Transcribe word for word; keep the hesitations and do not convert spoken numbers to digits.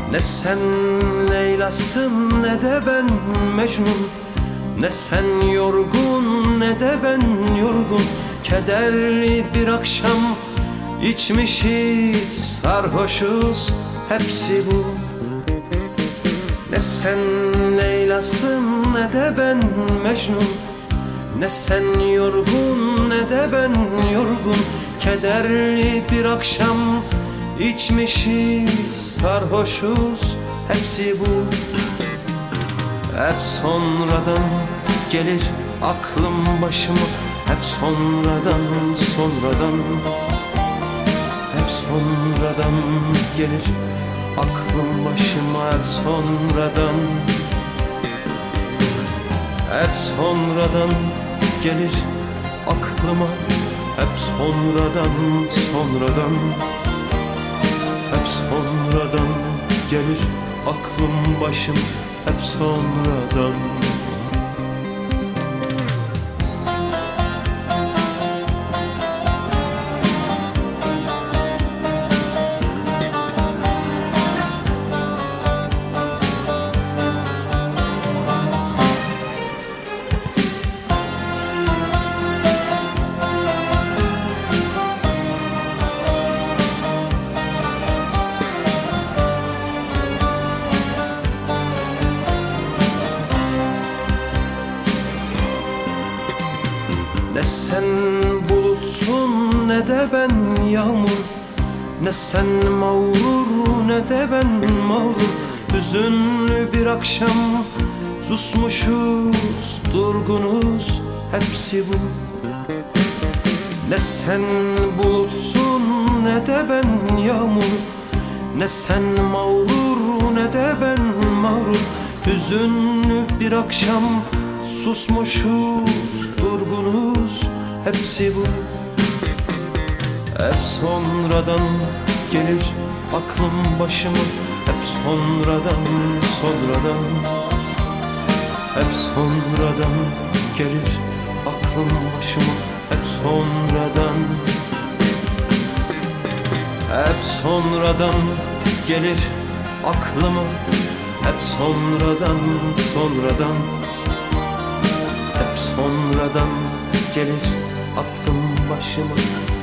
Ne sen Leyla'sın ne de ben Mecnun. Ne sen yorgun ne de ben yorgun. Kederli bir akşam içmişiz, sarhoşuz, hepsi bu. Ne sen Leyla'sın ne de ben Mecnun. Ne sen yorgun ne de ben yorgun. Kederli bir akşam içmişiz, sarhoşuz, hepsi bu. Hep sonradan gelir aklım başıma. Hep sonradan, sonradan. Hep sonradan gelir aklım başıma. Hep sonradan. Hep sonradan gelir aklıma. Hep sonradan, sonradan. Hep sonradan gelir aklım başım. Hep sonradan. Ne sen bulutsun ne de ben yağmur. Ne sen mağrur ne de ben mağrur. Hüzünlü bir akşam susmuşuz, durgunuz, hepsi bu. Ne sen bulutsun ne de ben yağmur. Ne sen mağrur ne de ben mağrur. Hüzünlü bir akşam susmuşuz, durgunuz, hepsi bu. Hep sonradan gelir aklım başıma. Hep sonradan, sonradan. Hep sonradan gelir aklım başıma. Hep sonradan. Hep sonradan gelir aklıma. Hep sonradan, sonradan. Hep sonradan gelir aklım başıma.